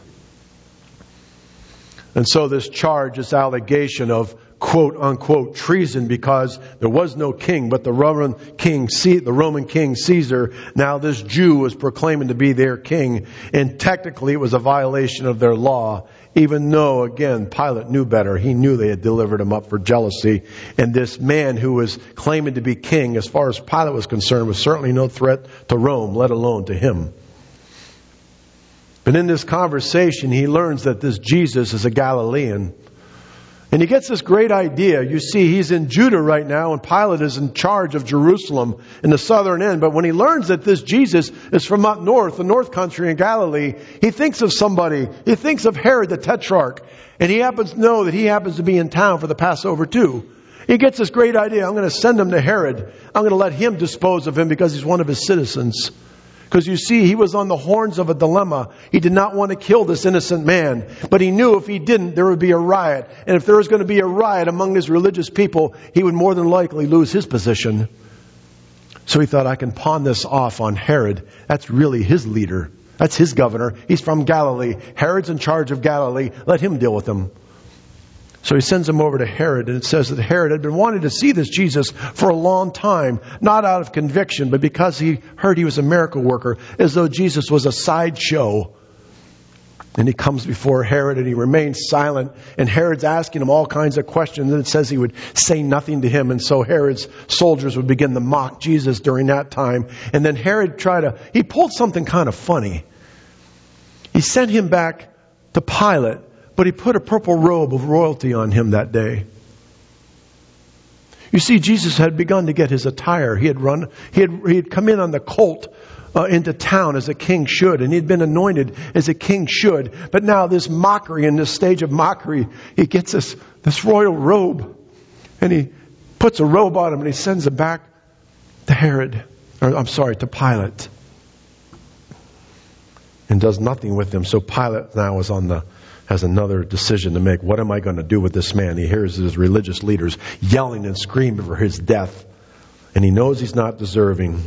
And so this charge, this allegation of quote unquote treason, because there was no king but the Roman king Caesar. Now this Jew was proclaiming to be their king, and technically it was a violation of their law, even though, again, Pilate knew better. He knew they had delivered him up for jealousy, and this man who was claiming to be king, as far as Pilate was concerned, was certainly no threat to Rome, let alone to him. But in this conversation, he learns that this Jesus is a Galilean. And he gets this great idea. You see, he's in Judah right now, and Pilate is in charge of Jerusalem in the southern end. But when he learns that this Jesus is from up north, the north country in Galilee, he thinks of somebody. He thinks of Herod the Tetrarch. And he happens to know that he happens to be in town for the Passover too. He gets this great idea. I'm going to send him to Herod. I'm going to let him dispose of him because he's one of his citizens. Because you see, he was on the horns of a dilemma. He did not want to kill this innocent man. But he knew if he didn't, there would be a riot. And if there was going to be a riot among his religious people, he would more than likely lose his position. So he thought, I can pawn this off on Herod. That's really his leader. That's his governor. He's from Galilee. Herod's in charge of Galilee. Let him deal with him. So he sends him over to Herod, and it says that Herod had been wanting to see this Jesus for a long time, not out of conviction, but because he heard he was a miracle worker, as though Jesus was a sideshow. And he comes before Herod, and he remains silent, and Herod's asking him all kinds of questions, and it says he would say nothing to him, and so Herod's soldiers would begin to mock Jesus during that time. And then Herod he pulled something kind of funny. He sent him back to Pilate, but he put a purple robe of royalty on him that day. You see, Jesus had begun to get his attire. He had come in on the colt into town as a king should, and he had been anointed as a king should. But now this mockery, in this stage of mockery, he gets this royal robe, and he puts a robe on him, and he sends it back to to Pilate, and does nothing with him. So Pilate now has another decision to make. What am I going to do with this man? He hears his religious leaders yelling and screaming for his death, and he knows he's not deserving.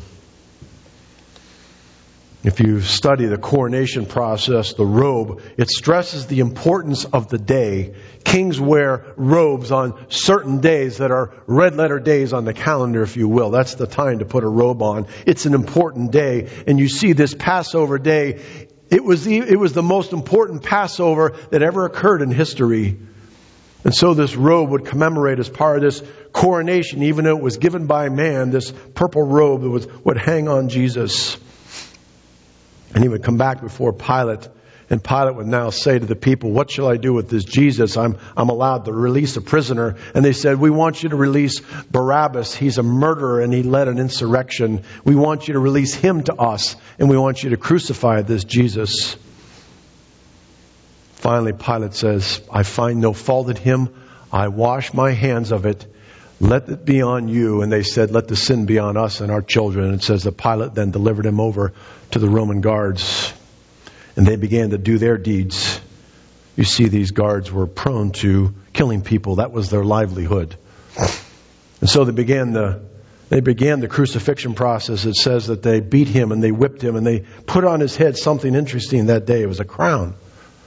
If you study the coronation process, the robe, it stresses the importance of the day. Kings wear robes on certain days that are red letter days on the calendar, if you will. That's the time to put a robe on. It's an important day. And you see this Passover day, it was the most important Passover that ever occurred in history. And so this robe would commemorate as part of this coronation, even though it was given by man, this purple robe that would hang on Jesus. And he would come back before Pilate, and Pilate would now say to the people, what shall I do with this Jesus? I'm allowed to release a prisoner. And they said, we want you to release Barabbas. He's a murderer and he led an insurrection. We want you to release him to us, and we want you to crucify this Jesus. Finally, Pilate says, I find no fault in him. I wash my hands of it. Let it be on you. And they said, let the sin be on us and our children. And it says that Pilate then delivered him over to the Roman guards. And they began to do their deeds. You see, these guards were prone to killing people. That was their livelihood. And so they began the crucifixion process. It says that they beat him and they whipped him and they put on his head something interesting that day. It was a crown.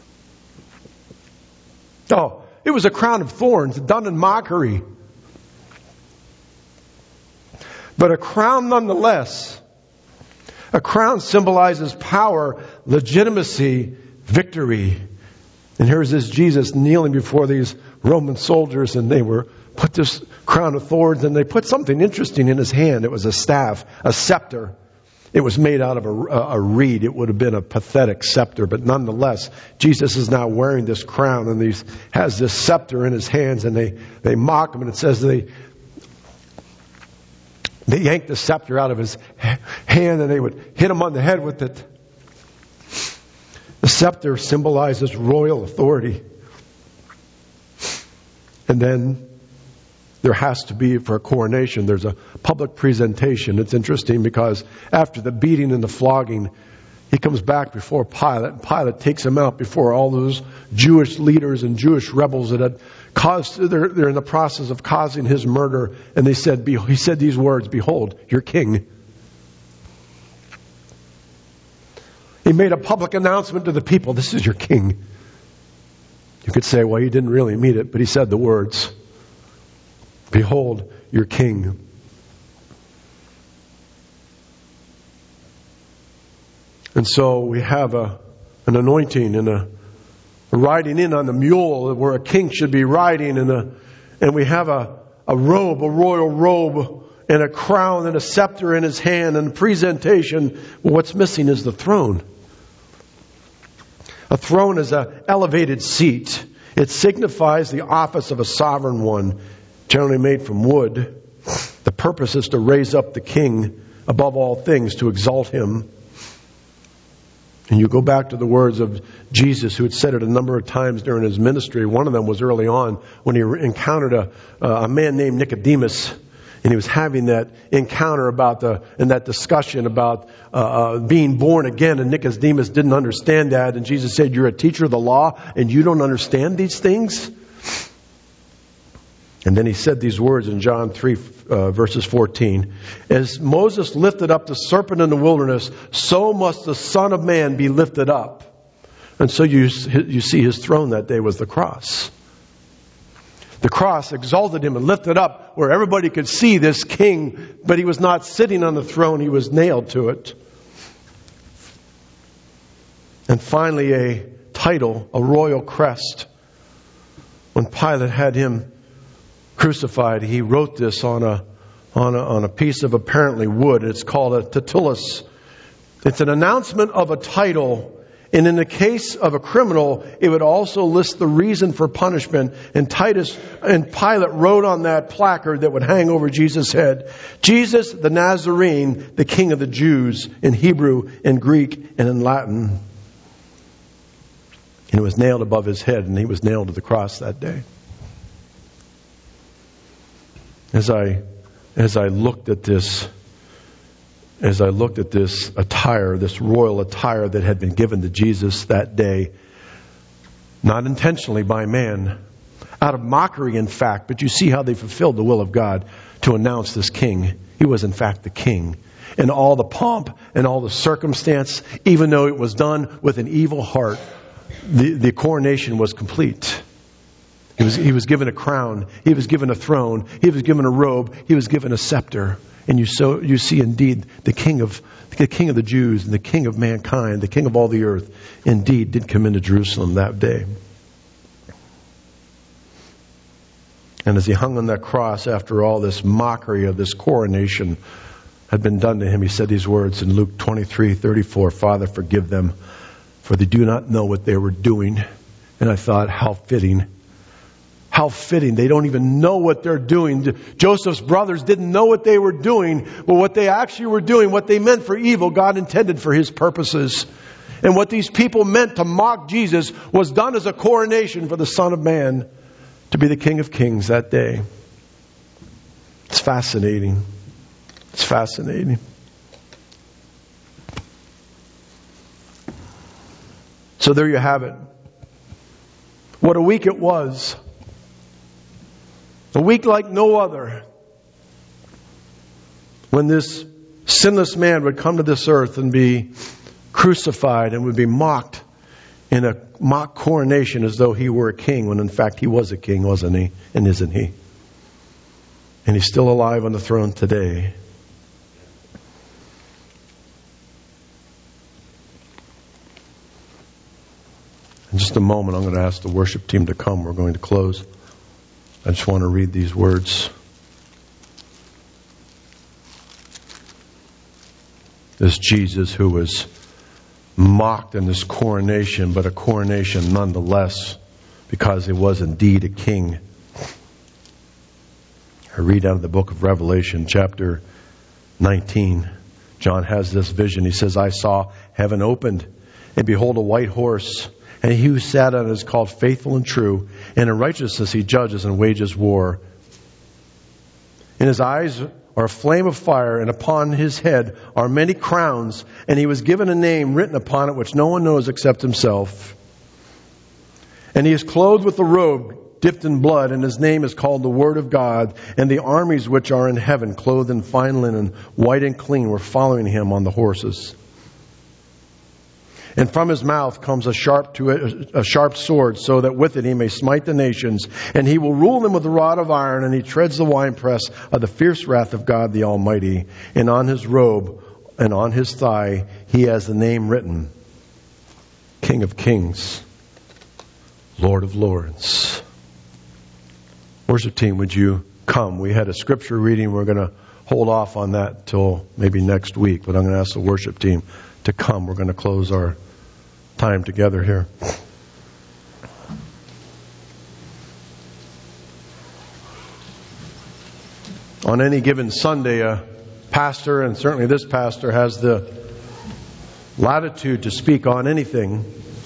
Oh, it was a crown of thorns done in mockery. But a crown nonetheless. A crown symbolizes power, legitimacy, victory. And here's this Jesus kneeling before these Roman soldiers, and they put this crown of thorns, and they put something interesting in his hand. It was a staff, a scepter. It was made out of a reed. It would have been a pathetic scepter, but nonetheless, Jesus is now wearing this crown, and he has this scepter in his hands, and they mock him, and it says they yanked the scepter out of his hand and they would hit him on the head with it. The scepter symbolizes royal authority. And then there has to be, for a coronation, there's a public presentation. It's interesting because after the beating and the flogging, he comes back before Pilate, and Pilate takes him out before all those Jewish leaders and Jewish rebels that had caused, they're in the process of causing his murder. And he said these words, "Behold, your king." He made a public announcement to the people, "This is your king." You could say, well, he didn't really mean it, but he said the words, "Behold, your king." And so we have an anointing and a riding in on the mule where a king should be riding, and we have a robe, a royal robe, and a crown and a scepter in his hand and presentation. Well, what's missing is the throne. A throne is an elevated seat. It signifies the office of a sovereign one, generally made from wood. The purpose is to raise up the king above all things, to exalt him. And you go back to the words of Jesus, who had said it a number of times during his ministry. One of them was early on when he encountered a man named Nicodemus. And he was having that encounter and that discussion about being born again. And Nicodemus didn't understand that. And Jesus said, "You're a teacher of the law and you don't understand these things?" And then he said these words in John 3, verses 14. "As Moses lifted up the serpent in the wilderness, so must the Son of Man be lifted up." And so you see his throne that day was the cross. The cross exalted him and lifted up where everybody could see this king, but he was not sitting on the throne, he was nailed to it. And finally, a title, a royal crest. When Pilate had him crucified, he wrote this on a piece of apparently wood. It's called a titulus. It's an announcement of a title. And in the case of a criminal, it would also list the reason for punishment. And Pilate wrote on that placard that would hang over Jesus' head, "Jesus the Nazarene, the King of the Jews," in Hebrew, in Greek, and in Latin. And it was nailed above his head, and he was nailed to the cross that day. As I looked at this attire, this royal attire that had been given to Jesus that day, not intentionally by man, out of mockery in fact, but you see how they fulfilled the will of God to announce this king. He was in fact the king. And all the pomp and all the circumstance, even though it was done with an evil heart, the coronation was complete. He was given a crown. He was given a throne. He was given a robe. He was given a scepter. And you see indeed the King of the Jews and the King of mankind, the King of all the earth, indeed did come into Jerusalem that day. And as he hung on that cross, after all this mockery of this coronation had been done to him, he said these words in Luke 23:34, "Father, forgive them, for they do not know what they were doing." And I thought, how fitting. How fitting. They don't even know what they're doing. Joseph's brothers didn't know what they were doing, but what they actually were doing, what they meant for evil, God intended for His purposes. And what these people meant to mock Jesus was done as a coronation for the Son of Man to be the King of Kings that day. It's fascinating. It's fascinating. So there you have it. What a week it was. A week like no other, when this sinless man would come to this earth and be crucified and would be mocked in a mock coronation as though he were a king, when in fact he was a king, wasn't he? And isn't he? And he's still alive on the throne today. In just a moment, I'm going to ask the worship team to come. We're going to close. I just want to read these words. This Jesus who was mocked in this coronation, but a coronation nonetheless, because he was indeed a king. I read out of the book of Revelation, chapter 19. John has this vision. He says, "I saw heaven opened, and behold a white horse. And he who sat on it is called Faithful and True. And in righteousness he judges and wages war. In his eyes are a flame of fire, and upon his head are many crowns, and he was given a name written upon it which no one knows except himself. And he is clothed with a robe dipped in blood, and his name is called the Word of God. And the armies which are in heaven, clothed in fine linen, white and clean, were following him on the horses. And from his mouth comes a sharp sword, so that with it he may smite the nations. And he will rule them with a rod of iron, and he treads the winepress of the fierce wrath of God the Almighty. And on his robe and on his thigh he has the name written, King of Kings, Lord of Lords. Worship team, would you come? We had a scripture reading. We're going to hold off on that till maybe next week, but I'm going to ask the worship team to come. We're going to close our time together here. On any given Sunday, a pastor, and certainly this pastor, has the latitude to speak on anything.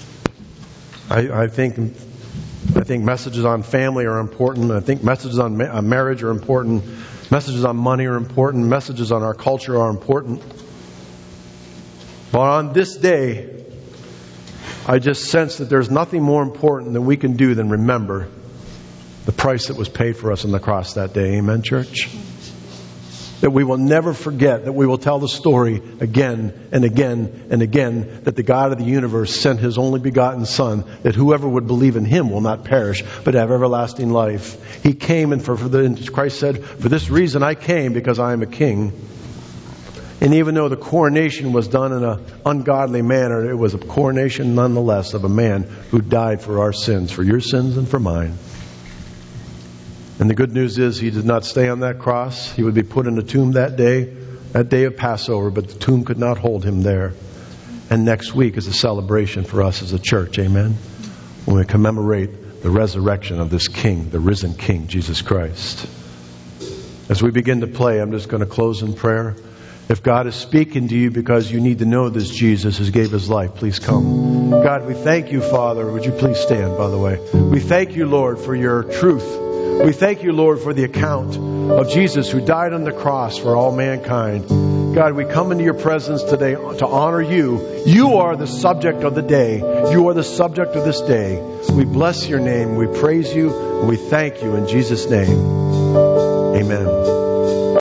I think messages on family are important. I think messages on marriage are important. Messages on money are important. Messages on our culture are important. But on this day, I just sense that there's nothing more important that we can do than remember the price that was paid for us on the cross that day. Amen, church? That we will never forget, that we will tell the story again and again and again, that the God of the universe sent His only begotten Son, that whoever would believe in Him will not perish, but have everlasting life. He came, and Christ said, "For this reason I came, because I am a king." And even though the coronation was done in an ungodly manner, it was a coronation nonetheless of a man who died for our sins, for your sins and for mine. And the good news is He did not stay on that cross. He would be put in a tomb that day of Passover, but the tomb could not hold Him there. And next week is a celebration for us as a church, amen? When we commemorate the resurrection of this King, the risen King, Jesus Christ. As we begin to play, I'm just going to close in prayer. If God is speaking to you because you need to know this Jesus who gave His life, please come. God, we thank you, Father. Would you please stand, by the way? We thank you, Lord, for your truth. We thank you, Lord, for the account of Jesus who died on the cross for all mankind. God, we come into your presence today to honor you. You are the subject of the day. You are the subject of this day. We bless your name. We praise you. And we thank you in Jesus' name. Amen.